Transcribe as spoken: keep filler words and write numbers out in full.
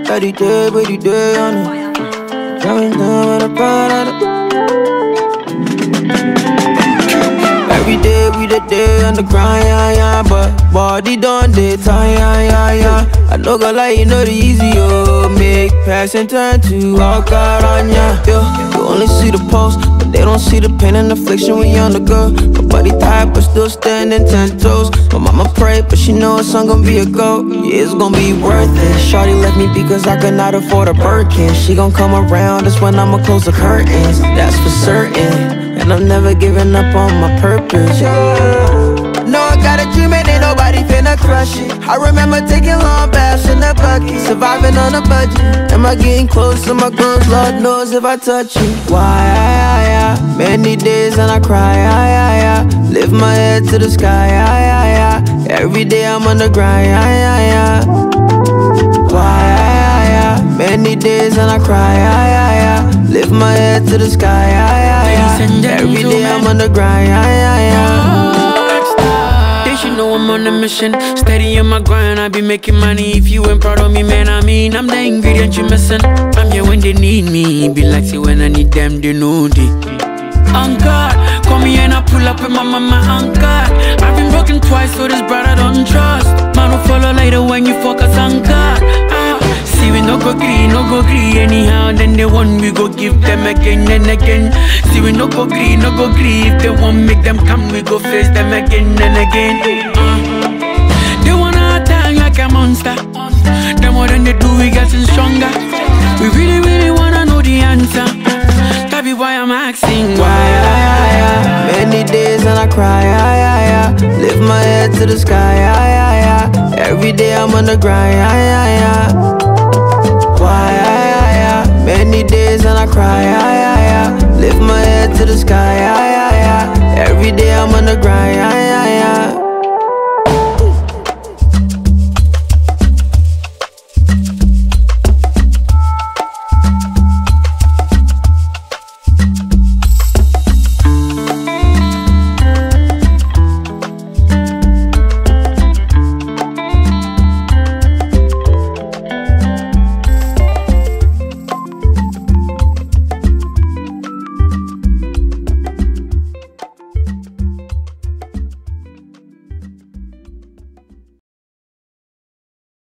Every day, every day on it. Driving down with a Prada. Every day, we the day on the grind, yeah, yeah. But body done day time, yeah, yeah, yeah. I know gonna lie, you know the easy, oh. Make passion turn to walk out on ya, yeah. You only see the post, but they don't see the pain and affliction when you're on the go. My body tight, but still standing ten toes. My mama pray, but she know it's gonna be a go. Yeah, it's gonna be worth it. Shawty left me because I could not afford a Birkin. She gon' come around, that's when I'ma close the curtains. That's for certain. And I'm never giving up on my purpose, yeah. No, I got a dream and ain't nobody finna crush it. I remember taking long baths in the bucket, surviving on a budget. Am I getting close to my goals? Lord knows if I touch you. Why? Many days and I cry. Lift my head to the sky. Every day I'm on the grind. Why? Many days and I cry. Lift my head to the sky. Every day I'm on the grind. They should know I'm on a mission. Steady on my grind, I be making money. If you ain't proud of me, man, I mean I'm the ingredient you missing. I'm here when they need me. Be like, say when I need them, they know they. On God, call me and I pull up with my mama on God. I've been broken twice, so this brother don't trust. Man will follow later when you focus on God. Ah, see we no go green, no go green anyhow. Then they want we go give them again and again. See we no go green, no go green. If they want make them come, we go face them again and again. Uh, they wanna attack like a monster. The more than they do, we getting stronger. We really, really wanna know the answer. That be why I'm asking why. Many days and I cry. Lift my head to the sky. Every day I'm on the grind. Why? Many days and I cry. Lift my head to the sky. Every day I'm on the grind.